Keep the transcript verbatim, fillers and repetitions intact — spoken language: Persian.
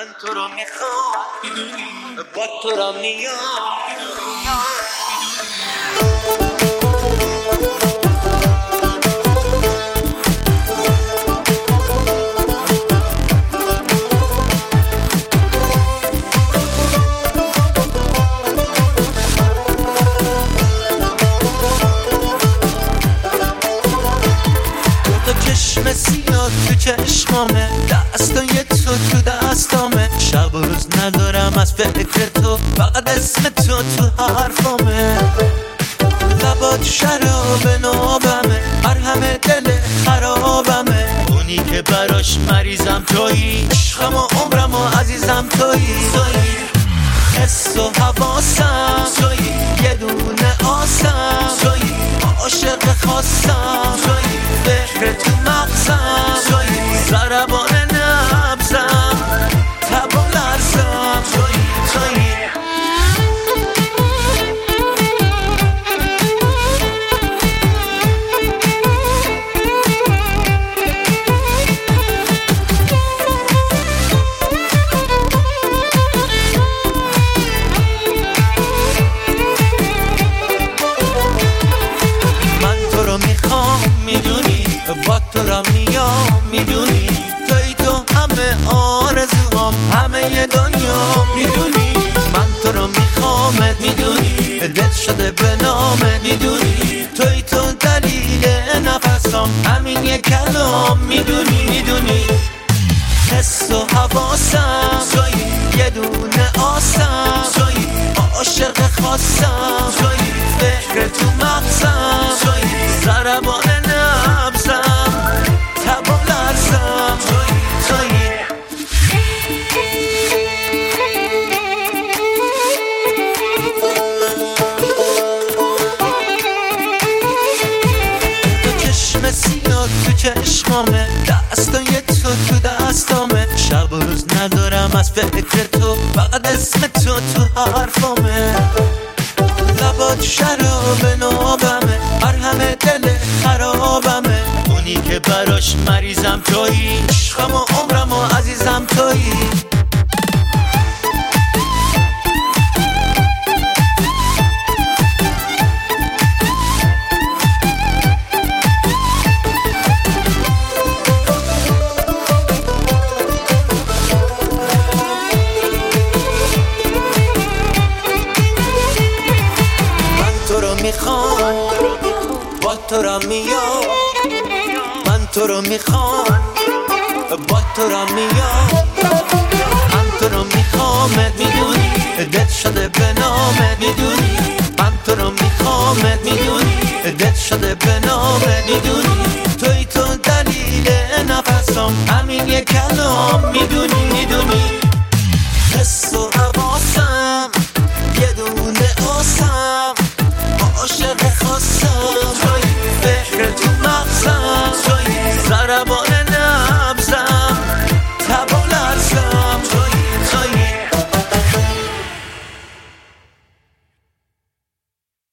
تو رو میخوام، با تو رو میام. چشم سیاه تو چشمامه، دستای تو تو دستامه، شب و روز ندارم از فکر تو، فقط اسم تو تو حرفامه. لبات شراب نابمه، مرهم دل خرابمه، اونی که براش مریضم تویی، عشقم و عمرم و عزیزم تویی. حس و حواسم تویی، یه دونه آسم تویی، عاشق خاصم تویی، فکر تو مغزم تویی، ضربان نبزم، تب و لرزم تویی تویی. با تو را میام، میدونی توی تو همه آرزوام، همه دنیا میدونی. من تو رو میخوامت، میدونی دل شده به نامت، میدونی توی تو دلیل نفسام، همین یک کلام میدونی میدونی. حس و حواسم توی، یه دونه آسم توی، عاشق خاصم توی، فکر تو مغزم توی، ضربان نبزم، تب و لرزم توی توی. تو چشم سیاه تو چشمامه، دستای تو تو دستامه، شب و روز ندارم از فکر تو، فقط اسم تو تو حرفامه. لبات شراب نابمه، مرهم دل خرابمه، اونی که براش مریضم تویی، عشقم و عمرم و عزیزم تویی. میخوام با تو را میام، من تو رو میخوام با تو را میام. من تو رو میخوامت، میدونی دل شده به نامت، میدونی من تو رو میخوامت، میدونی دل شده به نامت، میدونی توی تو دلیل نفسام، همین یک کلام میدونی میدونی. حس و حواسم